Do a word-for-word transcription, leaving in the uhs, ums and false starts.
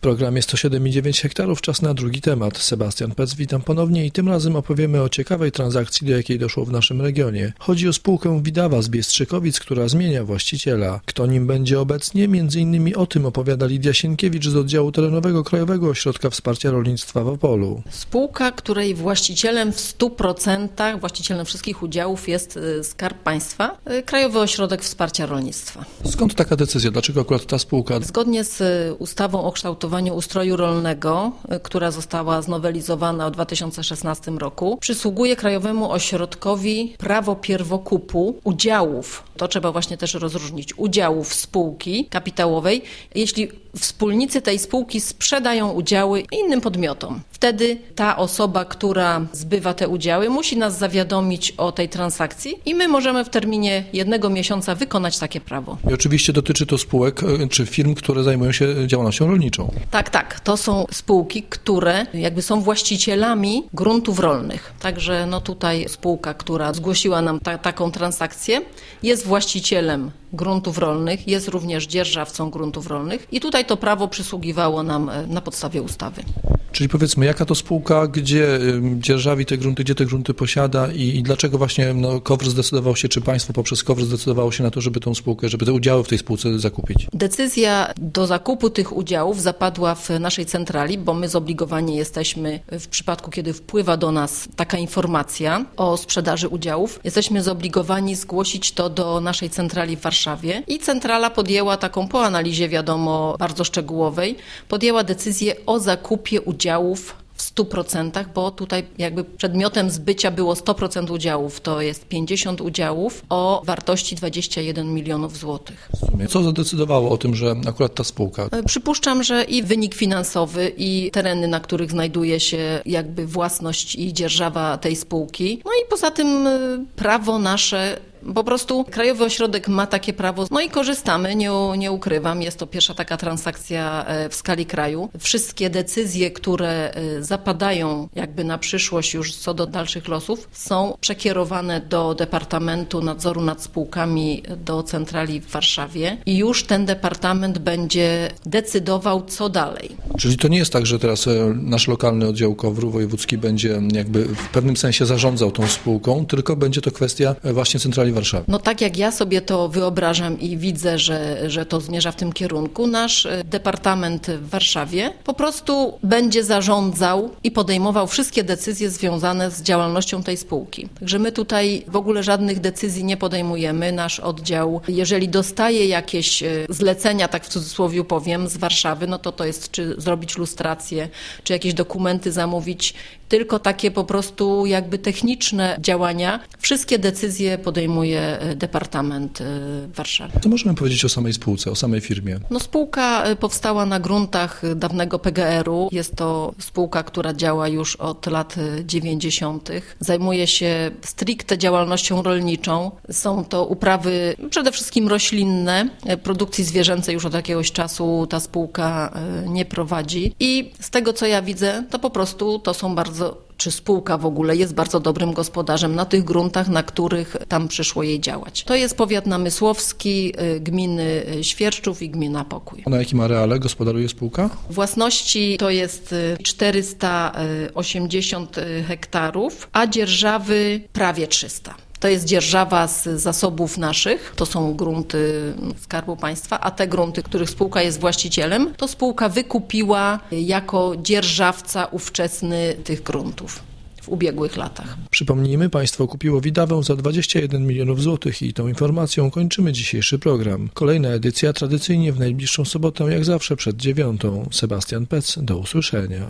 programie sto siedem i dziewięć hektarów czas na drugi temat. Sebastian Pec, witam ponownie i tym razem opowiemy o ciekawej transakcji, do jakiej doszło w naszym regionie. Chodzi o spółkę Widawa z Biestrzykowic, która zmienia właściciela. Kto nim będzie obecnie? Między innymi o tym opowiada Lidia Sienkiewicz z oddziału terenowego Krajowego Ośrodka Wsparcia Rolnictwa w Opolu. Spółka, której właścicielem w stu procentach, właścicielem wszystkich udziałów jest Skarb Państwa, Krajowy Ośrodek Wsparcia Rolnictwa. Skąd taka decyzja? Dlaczego akurat ta spółka? Zgodnie z ustawą o kształtowaniu ustroju rolnego, która została znowelizowana w dwa tysiące szesnastym roku, przysługuje Krajowemu Ośrodkowi prawo pierwokupu udziałów. To trzeba właśnie też rozróżnić. Udziałów spółki kapitałowej, jeśli wspólnicy tej spółki sprzedają udziały innym podmiotom. Wtedy ta osoba, która zbywa te udziały, musi nas zawiadomić o tej transakcji i my możemy w terminie jednego miesiąca wykonać takie prawo. I oczywiście dotyczy to spółek czy firm, które zajmują się działalnością rolniczą. Tak, tak. To są spółki, które jakby są właścicielami gruntów rolnych. Także no tutaj spółka, która zgłosiła nam ta, taką transakcję, jest właścicielem gruntów rolnych, jest również dzierżawcą gruntów rolnych i tutaj to prawo przysługiwało nam na podstawie ustawy. Czyli powiedzmy, jaka to spółka, gdzie dzierżawi te grunty, gdzie te grunty posiada i, i dlaczego właśnie no, K O W R zdecydował się, czy państwo poprzez K O W R zdecydowało się na to, żeby tą spółkę, żeby te udziały w tej spółce zakupić? Decyzja do zakupu tych udziałów zapadła w naszej centrali, bo my zobligowani jesteśmy w przypadku, kiedy wpływa do nas taka informacja o sprzedaży udziałów, jesteśmy zobligowani zgłosić to do naszej centrali w Warszawie i centrala podjęła taką, po analizie wiadomo, bardzo szczegółowej, podjęła decyzję o zakupie udziałów udziałów w stu procentach, bo tutaj jakby przedmiotem zbycia było sto procent udziałów, to jest pięćdziesiąt udziałów o wartości dwadzieścia jeden milionów złotych. W sumie. Co zadecydowało o tym, że akurat ta spółka? Przypuszczam, że i wynik finansowy, i tereny, na których znajduje się jakby własność i dzierżawa tej spółki, no i poza tym prawo nasze. Po prostu Krajowy Ośrodek ma takie prawo, no i korzystamy, nie, nie ukrywam, jest to pierwsza taka transakcja w skali kraju. Wszystkie decyzje, które zapadają jakby na przyszłość już co do dalszych losów, są przekierowane do Departamentu Nadzoru nad Spółkami do centrali w Warszawie i już ten departament będzie decydował, co dalej. Czyli to nie jest tak, że teraz nasz lokalny oddział K O W R-u wojewódzki będzie jakby w pewnym sensie zarządzał tą spółką, tylko będzie to kwestia właśnie centrali Warszawy. No tak jak ja sobie to wyobrażam i widzę, że, że to zmierza w tym kierunku, nasz departament w Warszawie po prostu będzie zarządzał i podejmował wszystkie decyzje związane z działalnością tej spółki. Także my tutaj w ogóle żadnych decyzji nie podejmujemy. Nasz oddział, jeżeli dostaje jakieś zlecenia, tak w cudzysłowie powiem, z Warszawy, no to to jest czy zrobić lustrację, czy jakieś dokumenty zamówić, tylko takie po prostu jakby techniczne działania. Wszystkie decyzje podejmuje Departament w Warszawie. Co możemy powiedzieć o samej spółce, o samej firmie? No spółka powstała na gruntach dawnego P G R-u. Jest to spółka, która działa już od lat dziewięćdziesiątych. Zajmuje się stricte działalnością rolniczą. Są to uprawy przede wszystkim roślinne. Produkcji zwierzęcej już od jakiegoś czasu ta spółka nie prowadzi. I z tego, co ja widzę, to po prostu to są bardzo czy spółka w ogóle jest bardzo dobrym gospodarzem na tych gruntach, na których tam przyszło jej działać. To jest powiat namysłowski, gminy Świerczów i gmina Pokój. Na jakim areale gospodaruje spółka? Własności to jest czterysta osiemdziesiąt hektarów, a dzierżawy prawie trzysta. To jest dzierżawa z zasobów naszych, to są grunty Skarbu Państwa, a te grunty, których spółka jest właścicielem, to spółka wykupiła jako dzierżawca ówczesny tych gruntów w ubiegłych latach. Przypomnijmy, państwo kupiło Widawę za dwadzieścia jeden milionów złotych i tą informacją kończymy dzisiejszy program. Kolejna edycja tradycyjnie w najbliższą sobotę, jak zawsze przed dziewiątą. Sebastian Pec, do usłyszenia.